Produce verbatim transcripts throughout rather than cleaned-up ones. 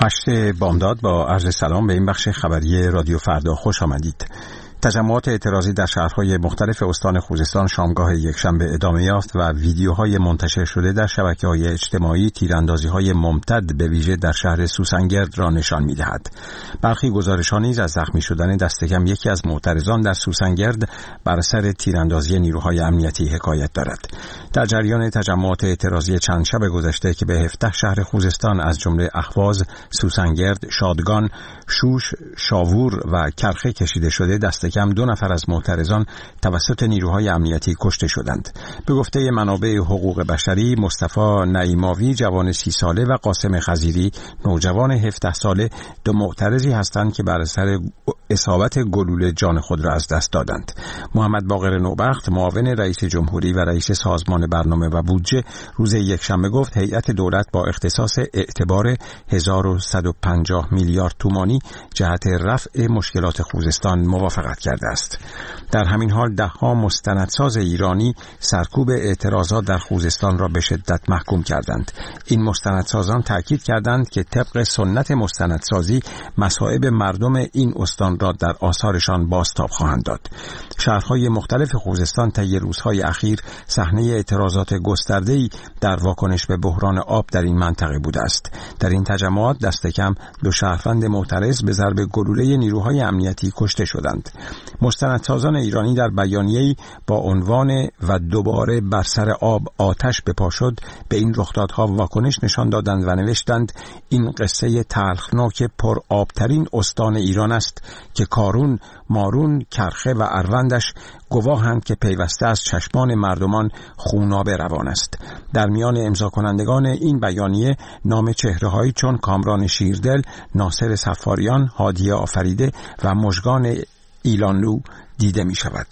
هشت بامداد با عرض سلام به این بخش خبری رادیو فردا خوش آمدید. تجمعات اعتراضی در شهرهای مختلف استان خوزستان شامگاه یکشنبه ادامه یافت و ویدیوهای منتشر شده در شبکه‌های اجتماعی تیراندازی‌های ممتد به ویژه در شهر سوسنگرد را نشان می‌دهد. برخی گزارش‌ها نیز از زخمی شدن دست کم یکی از معترضان در سوسنگرد بر اثر تیراندازی نیروهای امنیتی حکایت دارد. در جریان تجمعات اعتراضی چند شب گذشته که به هفده شهر خوزستان از جمله اهواز، سوسنگرد، شادگان، شوش، شاوور و کرخه کشیده شده، دست کم دو نفر از معترضان توسط نیروهای امنیتی کشته شدند. به گفته منابع حقوق بشری، مصطفی نعیماوی جوان سی ساله و قاسم خضیری نوجوان هفده ساله دو معترضی هستند که بر اثر اصابت گلوله جان خود را از دست دادند. محمد باقر نوبخت معاون رئیس جمهوری و رئیس سازمان برنامه و بودجه روز یکشنبه گفت هیئت دولت با اختصاص اعتبار هزار و صد و پنجاه میلیارد تومانی جهت رفع مشکلات خوزستان موافقت کرده است. در همین حال ده‌ها مستندساز ایرانی سرکوب اعتراضات در خوزستان را به شدت محکوم کردند. این مستندسازان تاکید کردند که طبق سنت مستندسازی مصائب مردم این استان را در آثارشان بازتاب خواهند داد. شهرهای مختلف خوزستان طی روزهای اخیر صحنه اعتراضات گسترده‌ای در واکنش به بحران آب در این منطقه بوده است. در این تجمعات دست کم دو شهروند معترض به ضرب گلوله نیروهای امنیتی کشته شدند. مستندسازان ایرانی در بیانیه‌ای با عنوان و دوباره بر سر آب آتش به پا شد به این رخدادها واکنش نشان دادند و نوشتند این قصه تلخناک پر آبترین استان ایران است که کارون، مارون، کرخه و اروندش گواهند که پیوسته از چشمان مردمان خوناب روان است. در میان امضا کنندگان این بیانیه نام چهره‌هایی چون کامران شیردل، ناصر سفاریان، هادیه آفریده و مژگان ایلانلو دیده می شود.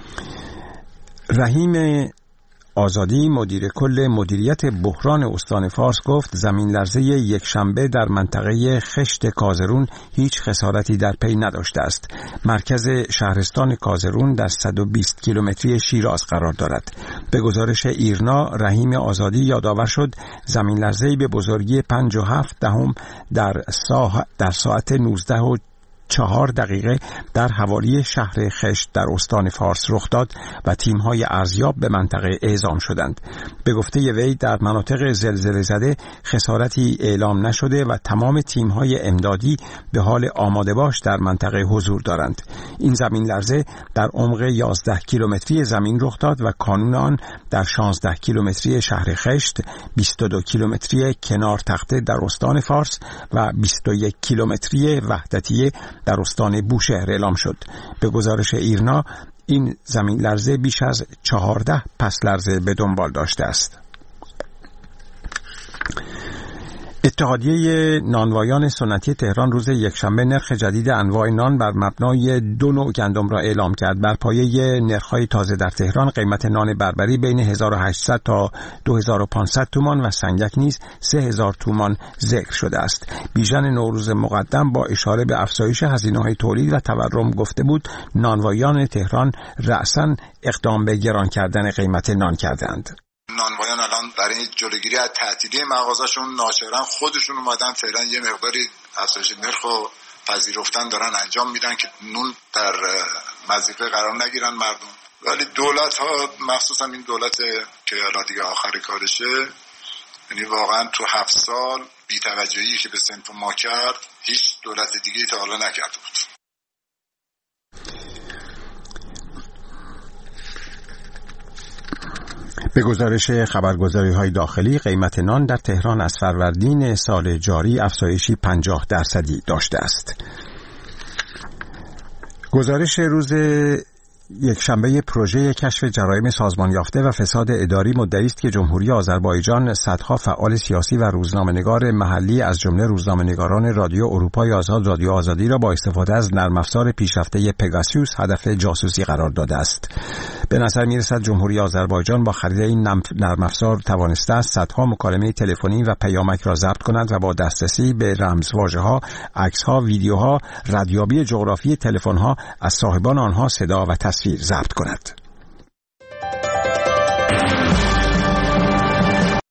رحیم آزادی مدیر کل مدیریت بحران استان فارس گفت زمین لرزه یک شنبه در منطقه خشت کازرون هیچ خسارتی در پی نداشته است. مرکز شهرستان کازرون در صد و بیست کیلومتری شیراز قرار دارد. به گزارش ایرنا رحیم آزادی یادآور شد زمین لرزه‌ای به بزرگی پنج و هفت دهم در ساعت در ساعت نوزده و چهار دقیقه در حوالی شهر خشت در استان فارس رخ داد و تیم‌های ارزیاب به منطقه اعزام شدند. به گفته وی در مناطق زلزله زده خسارتی اعلام نشده و تمام تیم‌های امدادی به حال آماده باش در منطقه حضور دارند. این زمین لرزه در عمق یازده کیلومتری زمین رخ داد و کانون آن در شانزده کیلومتری شهر خشت، بیست و دو کیلومتری کنار تخته در استان فارس و بیست و یک کیلومتری وحدتیه در استان بوشهر اعلام شد. به گزارش ایرنا این زمین لرزه بیش از چهارده پس لرزه به دنبال داشته است. اتحادیه نانوایان سنتی تهران روز یکشنبه نرخ جدید انواع نان بر مبنای دو نوع گندم را اعلام کرد. بر پایه نرخ‌های تازه در تهران قیمت نان بربری بین هزار و هشتصد تا دو هزار و پانصد تومان و سنگک نیز سه هزار تومان ذکر شده است. بیژن نوروز مقدم با اشاره به افزایش هزینه‌های تولید و تورم گفته بود نانوایان تهران رأساً اقدام به گران کردن قیمت نان کردند. نانوایان الان برای جلوگیری از تعطیلی مغازه‌شون ناچارن خودشون اومدن فعلا یه مقداری افزایش نرخ و پذیرفتن دارن انجام میدن که نون در مضیقه قرار نگیرن مردم. ولی دولت ها مخصوصا این دولت که الان دیگه آخر کارشه، یعنی واقعا تو هفت سال بی‌توجهی که به صنف ما کرد هیچ دولت دیگه تا حالا نکرده بود. به گزارش خبرگزاری‌های داخلی قیمت نان در تهران از فروردین سال جاری افزایشی پنجاه درصدی داشته است. گزارش روز یک شنبه پروژه کشف جرایم سازمان یافته و فساد اداری مدعی است که جمهوری آذربایجان صدها فعال سیاسی و روزنامه‌نگار محلی از جمله روزنامه‌نگاران رادیو اروپای آزاد رادیو آزادی را با استفاده از نرم افزار پیشرفته پگاسیوس هدف جاسوسی قرار داده است. به نظر می‌رسد جمهوری آذربایجان با خرید این نرم افزار توانسته است صدها مکالمه تلفنی و پیامک را ضبط کند و با دسترسی به رمزواژه‌ها، عکس‌ها، ویدیوها، ردیابی جغرافی تلفن‌ها از صاحبان آنها صدا و تصویر ضبط کند.